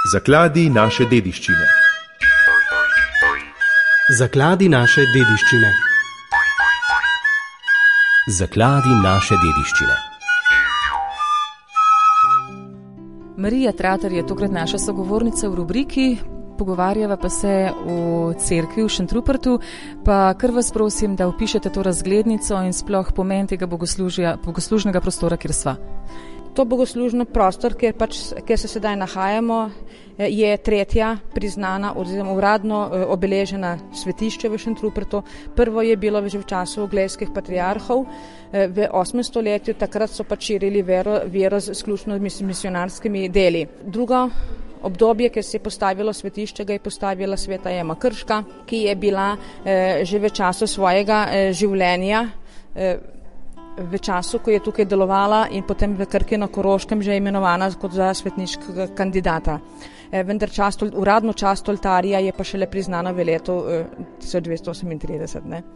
Zakladi naše dediščine. Zakladi naše dediščine. Zakladi naše dediščine. Marija Tratar je tokrat naša sogovornica v rubriki. Pogovarjava pa se v cerkvi v Šentrupertu, pa kar vas prosim, da opišete to razglednico in sploh pomen tega bogoslužnega prostora, kjer sva. To bogoslužno prostor, kjer se sedaj nahajamo, je tretja priznana oziroma uradno obeležena svetišče v Šentrupertu. Prvo je bilo že v času angleških patriarhov v 8. stoletju, takrat so širili vero z izključno misionarskimi deli. Drugo obdobje, ki se je postavilo svetišče, ga je postavila sveta Ema Krška, ki je bila že v času svojega življenja, v času, ko je tukaj delovala in potem v Krki na Koroškem že imenovana kot za svetniškega kandidata. Vendar uradno čast oltarja je pa šele priznana v letu 1238.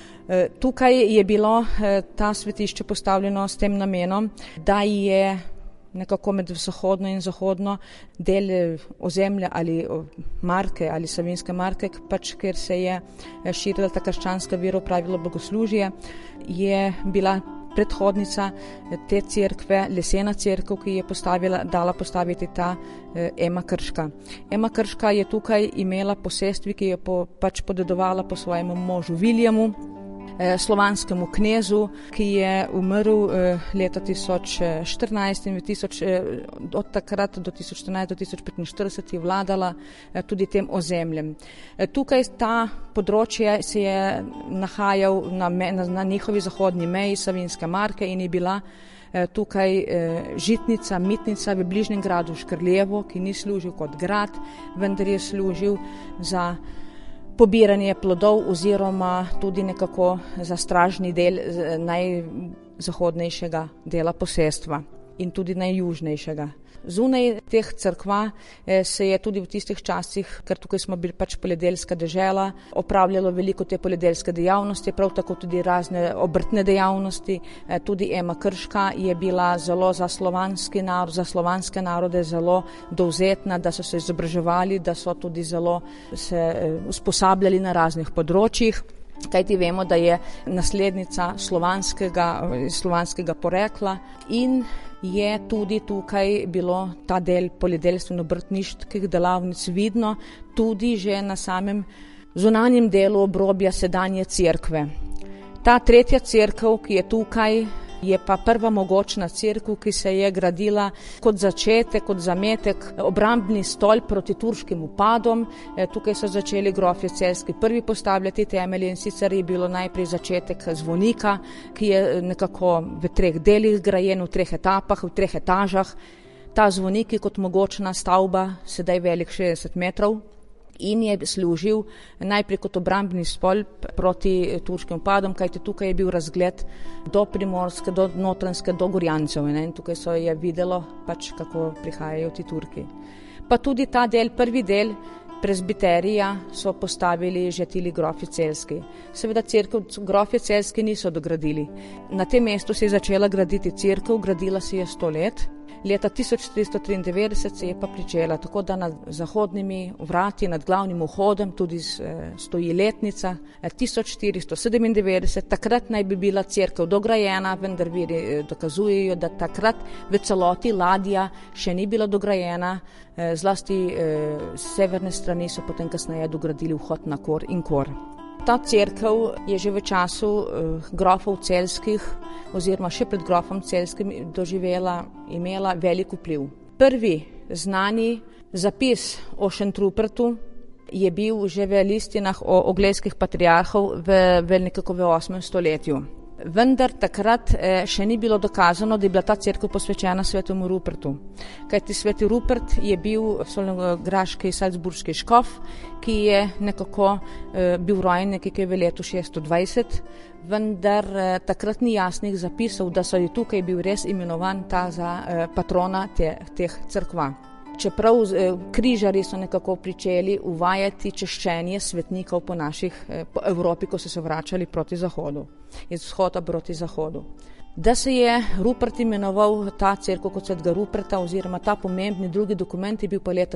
Tukaj je bilo ta svetišče postavljeno s tem namenom, da je nekako med vzhodno in zahodno del ozemlja ali marke ali Savinjske marke, kjer se je širila ta krščanska vera, pravilo bogoslužje, je bila predhodnica te cerkve, lesena cerkev, ki je dala postaviti ta Ema Krška. Ema Krška je tukaj imela posestvi, ki je podedovala po svojemu možu Viljamu, slovanskemu knezu, ki je umrl leta 1014 in od takrat do 1014 do 1045 je vladala tudi tem ozemljem. Tukaj ta področje se je nahajal na njihovi zahodni meji Savinjske marke in je bila tukaj žitnica, mitnica v bližnjem gradu Škrljevo, ki ni služil kot grad, vendar je služil za pobiranje plodov oziroma tudi nekako za stražni del najzahodnejšega dela posestva in tudi najjužnejšega. Zunaj teh cerkva se je tudi v tistih časih, ker tukaj smo bili poljedelska dežela, opravljalo veliko te poljedelske dejavnosti, prav tako tudi razne obrtne dejavnosti. Tudi Ema Krška je bila zelo za slovanske narode zelo dovzetna, da so se izobraževali, da so tudi zelo se usposabljali na raznih področjih. Kajti vemo, da je naslednica slovanskega porekla in je tudi tukaj bilo ta del poljedelstven-obrtniških delavnic vidno tudi že na samem zunanjem delu obrobja sedanje cerkve. Ta tretja cerkev, ki je tukaj, je pa prva mogočna cerkev, ki se je gradila kot začetek, kot zametek, obrambni stolp proti turškim upadom. Tukaj so začeli grofje celjski prvi postavljati temelje in sicer je bilo najprej začetek zvonika, ki je nekako v 3 delih grajen, v 3 etapah, v 3 etažah. Ta zvonik je kot mogočna stavba, sedaj velik 60 metrov. In je služil najprej kot obrambni stolp proti turškim upadom, kajti tukaj je bil razgled do Primorske, do Notranjske, do Gorjancev. In tukaj so je videlo, kako prihajajo ti Turki. Pa tudi ta del, prvi del prezbiterija so postavili že tili grofje celjski. Seveda cerkev grofje celjski niso dogradili. Na tem mestu se je začela graditi cerkev, gradila se je 100 let. Leta 1493 se je pa pričela, tako da nad zahodnimi vrati, nad glavnim vhodom tudi stoji letnica 1497. Takrat naj bi bila cerkev dograjena, vendar viri dokazujejo, da takrat v celoti ladja še ni bila dograjena, zlasti severne strani so potem kasneje dogradili vhod na Kor in Kor. Ta cerkev je že v času grofov celjskih oziroma še pred grofom celjskim imela velik vpliv. Prvi znani zapis o Šentrupertu je bil že v listinah o angleških patriarhov nekako v 8. stoletju. Vendar takrat še ni bilo dokazano, da je bila ta cerkev posvečena svetemu Rupertu. Kajti sveti Rupert je bil solnograški salzburški škof, ki je nekako bil rojen nekaj v letu 620, vendar takrat ni jasnih zapisov, da so je tukaj bil res imenovan ta za patrona teh cerkva. Čeprav križarji so nekako pričeli uvajati češčenje svetnikov po Evropi, ko so se vračali proti zahodu, iz vzhoda proti zahodu. Da se je Rupert imenoval ta cerkev kot svetega Ruperta oziroma ta pomembni drugi dokument je bil pa leta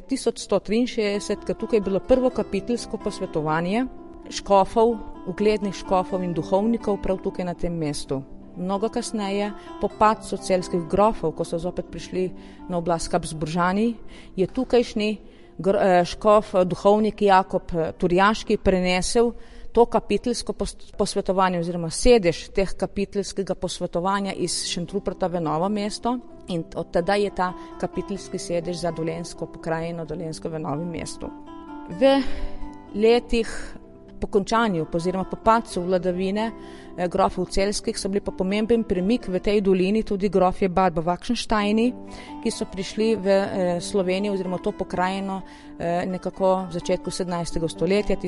1163, ker tukaj je bilo prvo kapiteljsko posvetovanje škofov, uglednih škofov in duhovnikov prav tukaj na tem mestu. Mnogo kasneje, po padcu celjskih grofov, ko so zopet prišli na oblast Habsburžani, je tukajšnji škof, duhovnik Jakob Turjaški prenesel to kapiteljsko posvetovanje oziroma sedež teh kapiteljskega posvetovanja iz Šentruperta v Novo mesto in od tedaj je ta kapiteljski sedež za Dolenjsko pokrajino Dolenjsko v Novem mestu. V letih po končanju oziroma po padcu vladavine grofov celjskih so bili pa pomemben premik v tej dolini tudi grofje Barbo-Vakšensteini, ki so prišli v Slovenijo oziroma to pokrajino nekako v začetku 17. stoletja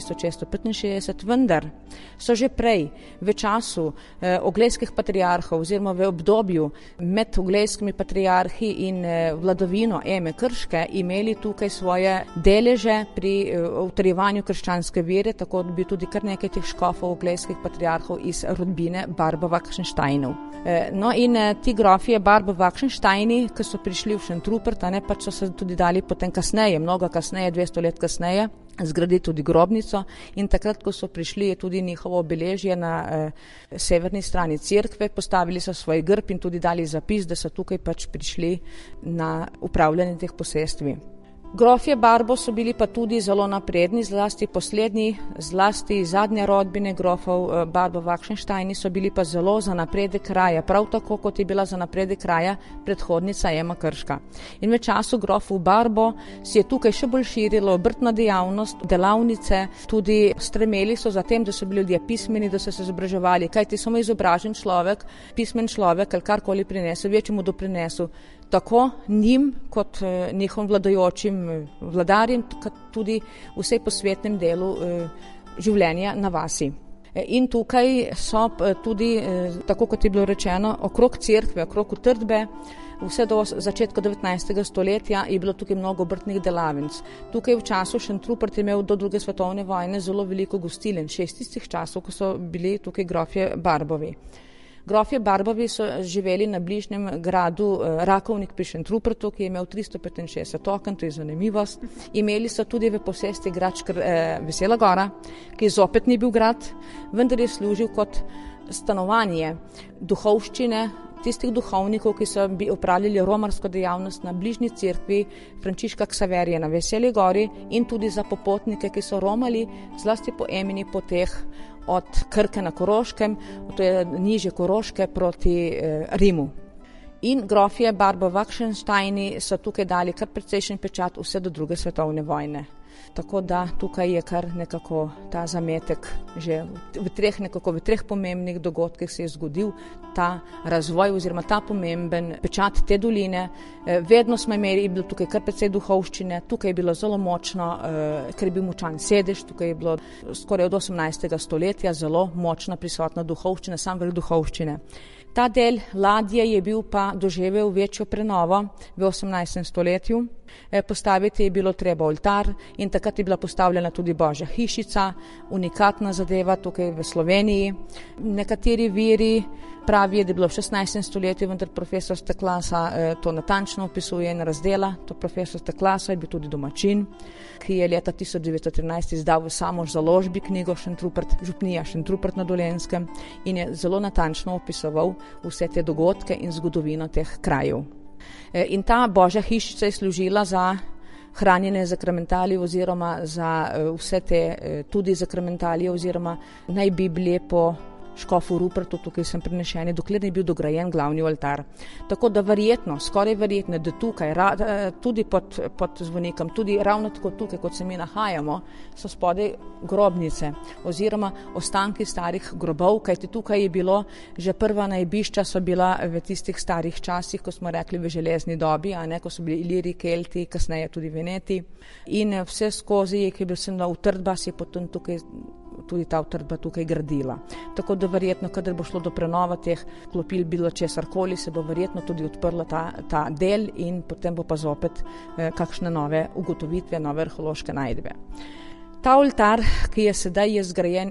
1665, vendar so že prej v času oglejskih patriarhov oziroma v obdobju med oglejskimi patriarhi in vladavino Eme Krške imeli tukaj svoje deleže pri utrjevanju krščanske vere, tako da bi tudi kar nekaj teh škofov oglejskih patriarhov iz rodbine Barbo-Vakšensteinov. No in ti grofje Barbo-Vakšensteini, ki so prišli v Šentrupert, pač so se tudi dali potem kasneje, mnogo kasneje, 200 let kasneje, zgraditi tudi grobnico in takrat, ko so prišli, je tudi njihovo obeležje na severni strani cerkve, postavili so svoj grb in tudi dali zapis, da so tukaj pač prišli na upravljanje teh posestvi. Grofje Barbo so bili pa tudi zelo napredni, zlasti poslednji, zlasti zadnje rodbine grofov Barbo-Vakšensteini so bili pa zelo za napredek kraja, prav tako kot je bila za napredek kraja predhodnica Ema Krška. In v času grofov Barbo si je tukaj še bolj širilo obrtna dejavnost, delavnice, tudi stremeli so za tem, da so bili ljudje pismeni, da so se izobraževali, kajti samo izobražen človek, pismen človek, ali karkoli prinesel, večjemu doprinesel, tako njim kot njihovim vladajočim vladarjem, tudi vsej posvetnem delu življenja na vasi. In tukaj so tudi, tako kot je bilo rečeno, okrog cerkve, okrog utrdbe, vse do začetka 19. stoletja je bilo tukaj mnogo obrtnih delavnic. Tukaj v času Šentrupert je imel do druge svetovne vojne zelo veliko gostiln, še iz tistih časov, ko so bili tukaj grofje Barbovi. Grofje Barbovi so živeli na bližnjem gradu Rakovnik pri Šentrupertu, ki je imel 365 oken, to je zanimivost. Imeli so tudi v posesti grad Vesela Gora, ki zopet ni bil grad, vendar je služil kot stanovanje duhovščine tistih duhovnikov, ki so opravljali romarsko dejavnost na bližnji cerkvi Frančiška Ksaverija na Veseli Gori in tudi za popotnike, ki so romali zlasti po Emini poteh od Krke na Koroškem, to je nižje Koroške proti Rimu. In grofje Barbo-Vakšensteini so tukaj dali kar precejšen pečat vse do druge svetovne vojne. Tako da tukaj je kar nekako ta zametek že v treh pomembnih dogodkih se je zgodil ta razvoj oziroma ta pomemben pečat te doline. Vedno smo imeli, je bilo tukaj kar precej duhovščine, tukaj je bilo zelo močno, ker je bil močan sedež, tukaj je bilo skoraj od 18. stoletja zelo močna prisotna duhovščina, sam vrh duhovščine. Ta del ladje je bil pa doživel večjo prenovo v 18. stoletju. Postaviti je bilo treba oltar in takrat je bila postavljena tudi Božja hišica, unikatna zadeva tukaj v Sloveniji. Nekateri viri pravijo, da je bilo v 16. stoletju, vendar profesor Steklasa to natančno opisuje in razdela. To profesor Steklasa je bil tudi domačin, ki je leta 1913 izdal v Samoš založbi knjigo Šentrupert, župnija Šentrupert na Dolenjskem in je zelo natančno opisoval vse te dogodke in zgodovino teh krajev. In ta Božja hišica je služila za hranjene zakramentalije oziroma za vse te tudi zakramentalije oziroma naj bi bile po škofu Rupertu, tukaj sem prenešeni, dokler ni bil dograjen glavni oltar. Tako da verjetno, skoraj verjetno, da tukaj, tudi pod zvonikom, tudi ravno tako tukaj, kot se mi nahajamo, so spodaj grobnice oziroma ostanki starih grobov, kajti tukaj je bilo, že prva najbišča so bila v tistih starih časih, ko smo rekli v železni dobi, ko so bili Iliri, Kelti, kasneje tudi Veneti. In vse skozi, ki je bil sem na utrdba, si je potem tukaj tudi ta utrdba tukaj gradila. Tako da verjetno, kadar bo šlo do prenova teh klopil bilo česarkoli, se bo verjetno tudi odprla ta del in potem bo pa zopet kakšne nove ugotovitve, nove arheološke najdbe. Ta oltar, ki je sedaj zgrajen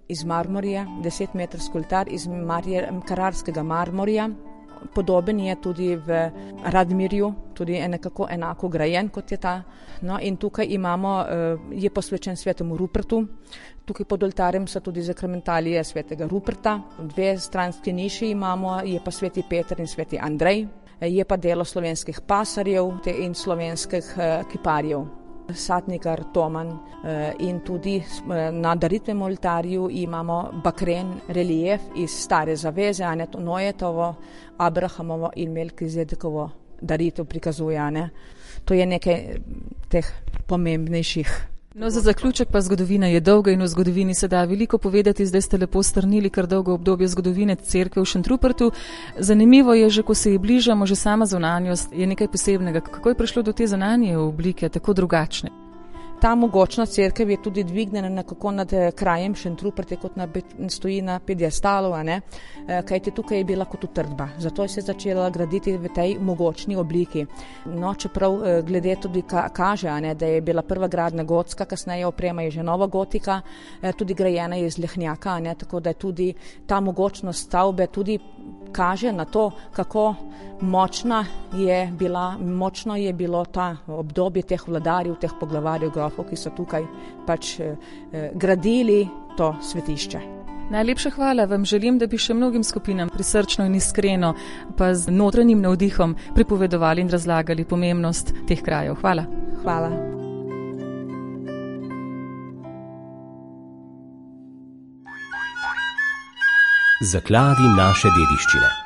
iz marmorja, 10-metrski oltar iz kararskega marmorja. Podoben je tudi v Radmirju, tudi je nekako enako grajen kot je ta. No, in tukaj je posvečen svetemu Rupertu. Tukaj pod oltarjem so tudi zakramentalije svetega Ruperta. 2 stranski niši imamo, je pa sveti Peter in sveti Andrej. Je pa delo slovenskih pasarjev in slovenskih kiparjev. Satnikar Toman in tudi na daritvenem oltarju imamo bakren relief iz Stare zaveze, Noetovo, Abrahamovo in Melkizedekovo daritev prikazuje. To je nekaj teh pomembnejših. No, za zaključek pa zgodovina je dolga in v zgodovini se da veliko povedati. Zdaj ste lepo strnili kar dolgo obdobje zgodovine cerkve v Šentrupertu. Zanimivo je že, ko se ji bližamo, že sama zunanjost je nekaj posebnega. Kako je prišlo do te zunanje oblike, tako drugačne? Ta mogočna cerkev je tudi dvignjena nekako nad krajem Šentrupert, kot stoji na piedestalu, kajti tukaj je bila kot utrdba. Zato je se začela graditi v tej mogočni obliki. No, čeprav glede tudi kaže, da je bila prva gradnja gotska, kasneje oprema je že nova gotika, tudi grajena je iz lehnjaka, tako da je tudi ta mogočnost stavbe tudi kaže na to, kako močno je bilo ta obdobje teh vladarjev, teh poglavarjev, grofov, ki so tukaj gradili to svetišče. Najlepša hvala vam želim, da bi še mnogim skupinam prisrčno in iskreno, pa z notranjim navdihom pripovedovali in razlagali pomembnost teh krajev. Hvala. Hvala. Zakladi naše dediščine.